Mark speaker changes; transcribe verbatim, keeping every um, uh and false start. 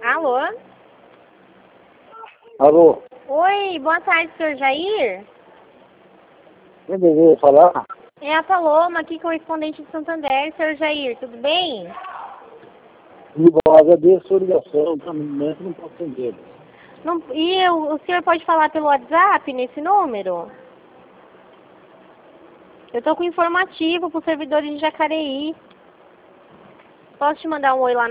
Speaker 1: Alô?
Speaker 2: Alô?
Speaker 1: Oi, boa tarde, senhor Jair.
Speaker 2: Quem deveria falar?
Speaker 1: É a Paloma, aqui correspondente de Santander. Senhor Jair, tudo bem?
Speaker 2: Eu agradeço a sua ligação, no momento não posso atender.
Speaker 1: Não, e o, o senhor pode falar pelo WhatsApp nesse número? Eu estou com informativo para os servidores de Jacareí. Posso te mandar um oi lá